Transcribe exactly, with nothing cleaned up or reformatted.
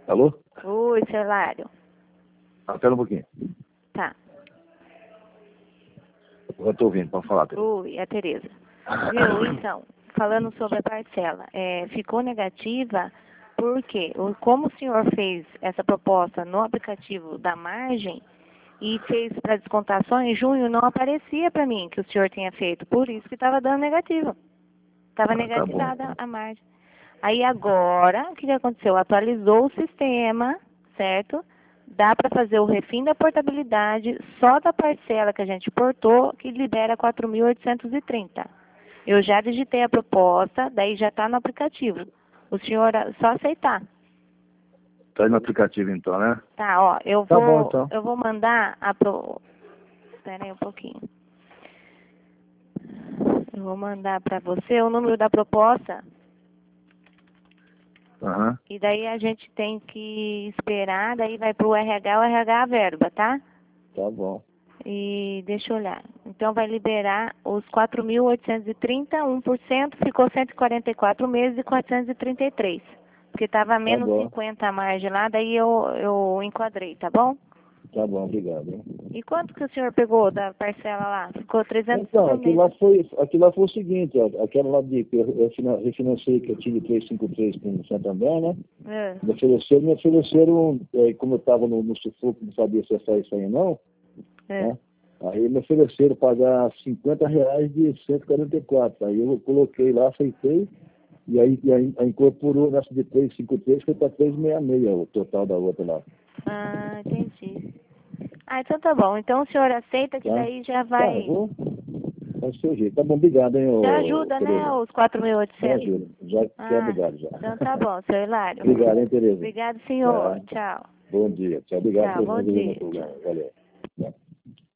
Alô? Oi, seu Hilário. Espera um pouquinho. Tá. Eu estou ouvindo, pode falar, Tereza. Oi, é a Tereza. Viu, então, falando sobre a parcela, é, ficou negativa porque, o- como o senhor fez essa proposta no aplicativo da margem e fez para descontação em junho, não aparecia para mim que o senhor tinha feito, por isso que estava dando negativo. Estava Ah, tá negativada bom. a margem. Aí agora, o que que aconteceu? Atualizou o sistema, certo? Dá para fazer o refim da portabilidade só da parcela que a gente portou, que libera quatro mil oitocentos e trinta. Eu já digitei a proposta, daí já está no aplicativo. O senhor é só aceitar. Tá aí no aplicativo então, né? Tá, ó, eu Tá bom, vou, então. eu vou mandar a pro... Espera aí um pouquinho. Eu vou mandar para você o número da proposta. Aham. E daí a gente tem que esperar, daí vai para o R H, o R H a verba, tá? Tá bom. E deixa eu olhar. Então vai liberar os quatro mil oitocentos e trinta, um por cento, ficou cento e quarenta e quatro meses e quatrocentos e trinta e três. Porque estava menos bom. cinquenta a margem lá, daí eu, eu enquadrei, tá bom? Tá bom, obrigado. Hein? E quanto que o senhor pegou da parcela lá? Ficou trezentos Então, por aquilo mês. lá foi, aquilo lá foi o seguinte, ó, aquela lá de que eu eu finan- refinancei que eu tive trezentos e cinquenta e três com o Santander, né? É, Me ofereceram, me ofereceram, eh, como eu estava no, no sufoco, não sabia se ia sair isso aí não, é. né? Aí me ofereceram pagar cinquenta reais de cento e quarenta e quatro. Aí eu coloquei lá, aceitei, e aí, e aí aí incorporou nessa de trezentos e cinquenta e três, foi para trezentos e sessenta e seis o total da outra lá. Ah, entendi. Ah, então tá bom. Então o senhor aceita que Tá? daí já Tá, eu vai... vou. Vai ser o jeito. Tá bom, obrigado, hein, Já ô, ajuda, né, Tereza. os quatro mil e Já oitocentos? ajuda. Já quer Ah, obrigado já. então tá bom, seu Hilário. Obrigado, hein, Tereza. Obrigado, senhor. Tá. Tchau. Bom dia. Tchau. Obrigado Tchau, por bom resolver meu dia. problema. Tchau. Valeu. Tchau.